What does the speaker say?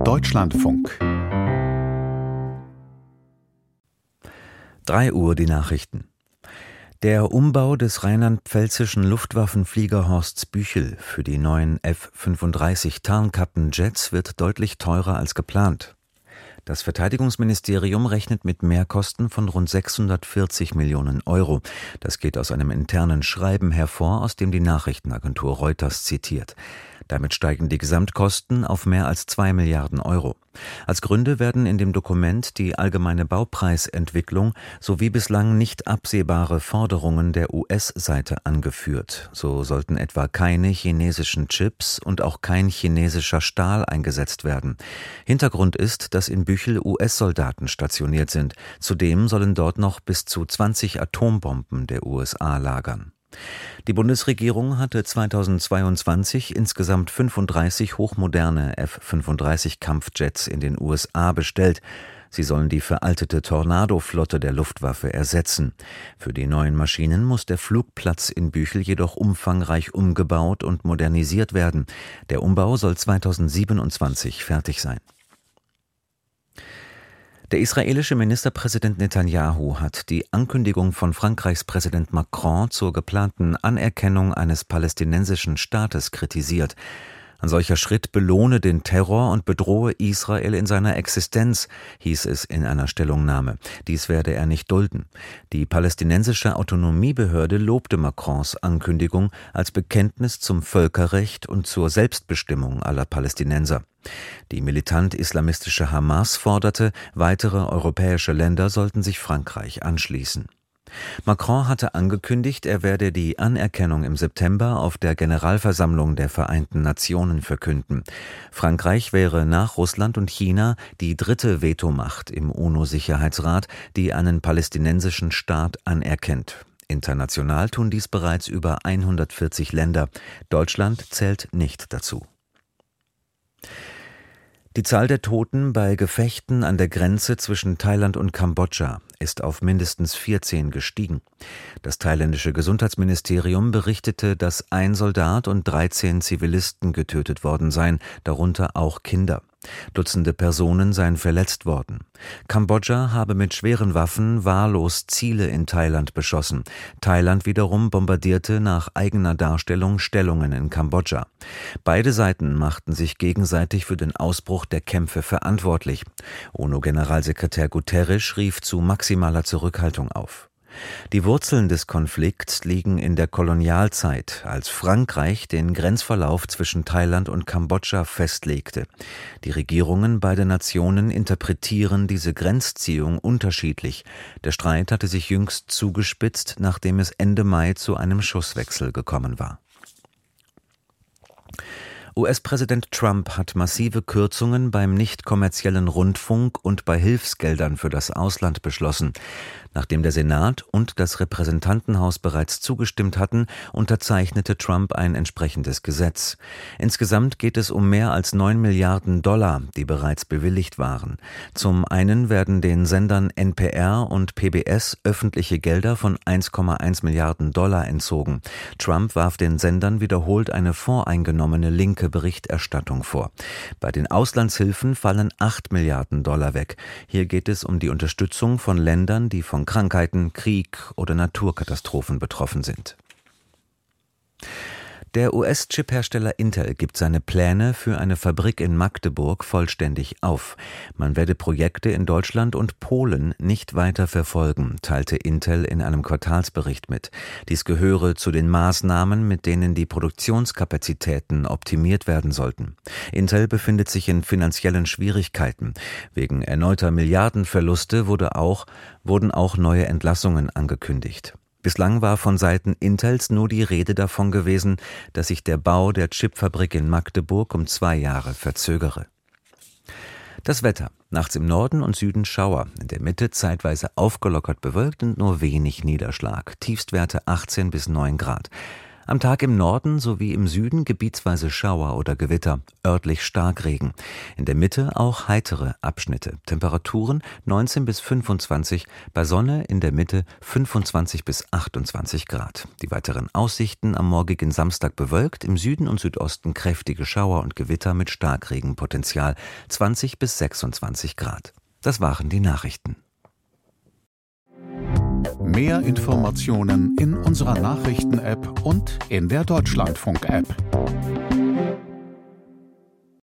Deutschlandfunk. 3 Uhr die Nachrichten. Der Umbau des rheinland-pfälzischen Luftwaffenfliegerhorsts Büchel für die neuen F-35 Tarnkappenjets wird deutlich teurer als geplant. Das Verteidigungsministerium rechnet mit Mehrkosten von rund 640 Millionen Euro. Das geht aus einem internen Schreiben hervor, aus dem die Nachrichtenagentur Reuters zitiert. Damit steigen die Gesamtkosten auf mehr als 2 Milliarden Euro. Als Gründe werden in dem Dokument die allgemeine Baupreisentwicklung sowie bislang nicht absehbare Forderungen der US-Seite angeführt. So sollten etwa keine chinesischen Chips und auch kein chinesischer Stahl eingesetzt werden. Hintergrund ist, dass in Büchel US-Soldaten stationiert sind. Zudem sollen dort noch bis zu 20 Atombomben der USA lagern. Die Bundesregierung hatte 2022 insgesamt 35 hochmoderne F-35-Kampfjets in den USA bestellt. Sie sollen die veraltete Tornado-Flotte der Luftwaffe ersetzen. Für die neuen Maschinen muss der Flugplatz in Büchel jedoch umfangreich umgebaut und modernisiert werden. Der Umbau soll 2027 fertig sein. Der israelische Ministerpräsident Netanyahu hat die Ankündigung von Frankreichs Präsident Macron zur geplanten Anerkennung eines palästinensischen Staates kritisiert. Ein solcher Schritt belohne den Terror und bedrohe Israel in seiner Existenz, hieß es in einer Stellungnahme. Dies werde er nicht dulden. Die palästinensische Autonomiebehörde lobte Macrons Ankündigung als Bekenntnis zum Völkerrecht und zur Selbstbestimmung aller Palästinenser. Die militant-islamistische Hamas forderte, weitere europäische Länder sollten sich Frankreich anschließen. Macron hatte angekündigt, er werde die Anerkennung im September auf der Generalversammlung der Vereinten Nationen verkünden. Frankreich wäre nach Russland und China die dritte Vetomacht im UNO-Sicherheitsrat, die einen palästinensischen Staat anerkennt. International tun dies bereits über 140 Länder. Deutschland zählt nicht dazu. Die Zahl der Toten bei Gefechten an der Grenze zwischen Thailand und Kambodscha ist auf mindestens 14 gestiegen. Das thailändische Gesundheitsministerium berichtete, dass 1 Soldat und 13 Zivilisten getötet worden seien, darunter auch Kinder. Dutzende Personen seien verletzt worden. Kambodscha habe mit schweren Waffen wahllos Ziele in Thailand beschossen. Thailand wiederum bombardierte nach eigener Darstellung Stellungen in Kambodscha. Beide Seiten machten sich gegenseitig für den Ausbruch der Kämpfe verantwortlich. UNO-Generalsekretär Guterres rief zu maximaler Zurückhaltung auf. Die Wurzeln des Konflikts liegen in der Kolonialzeit, als Frankreich den Grenzverlauf zwischen Thailand und Kambodscha festlegte. Die Regierungen beider Nationen interpretieren diese Grenzziehung unterschiedlich. Der Streit hatte sich jüngst zugespitzt, nachdem es Ende Mai zu einem Schusswechsel gekommen war. US-Präsident Trump hat massive Kürzungen beim nicht-kommerziellen Rundfunk und bei Hilfsgeldern für das Ausland beschlossen. Nachdem der Senat und das Repräsentantenhaus bereits zugestimmt hatten, unterzeichnete Trump ein entsprechendes Gesetz. Insgesamt geht es um mehr als 9 Milliarden $, die bereits bewilligt waren. Zum einen werden den Sendern NPR und PBS öffentliche Gelder von 1,1 Milliarden $ entzogen. Trump warf den Sendern wiederholt eine voreingenommene linke Berichterstattung vor. Bei den Auslandshilfen fallen 8 Milliarden $ weg. Hier geht es um die Unterstützung von Ländern, die von Krankheiten, Krieg oder Naturkatastrophen betroffen sind. Der US-Chip-Hersteller Intel gibt seine Pläne für eine Fabrik in Magdeburg vollständig auf. Man werde Projekte in Deutschland und Polen nicht weiter verfolgen, teilte Intel in einem Quartalsbericht mit. Dies gehöre zu den Maßnahmen, mit denen die Produktionskapazitäten optimiert werden sollten. Intel befindet sich in finanziellen Schwierigkeiten. Wegen erneuter Milliardenverluste wurden auch neue Entlassungen angekündigt. Bislang war von Seiten Intels nur die Rede davon gewesen, dass sich der Bau der Chipfabrik in Magdeburg um 2 Jahre verzögere. Das Wetter. Nachts im Norden und Süden Schauer, in der Mitte zeitweise aufgelockert bewölkt und nur wenig Niederschlag. Tiefstwerte 18 bis 9 Grad. Am Tag im Norden sowie im Süden gebietsweise Schauer oder Gewitter, örtlich Starkregen. In der Mitte auch heitere Abschnitte. Temperaturen 19 bis 25, bei Sonne in der Mitte 25 bis 28 Grad. Die weiteren Aussichten: am morgigen Samstag bewölkt, im Süden und Südosten kräftige Schauer und Gewitter mit Starkregenpotenzial, 20 bis 26 Grad. Das waren die Nachrichten. Mehr Informationen in unserer Nachrichten-App und in der Deutschlandfunk-App.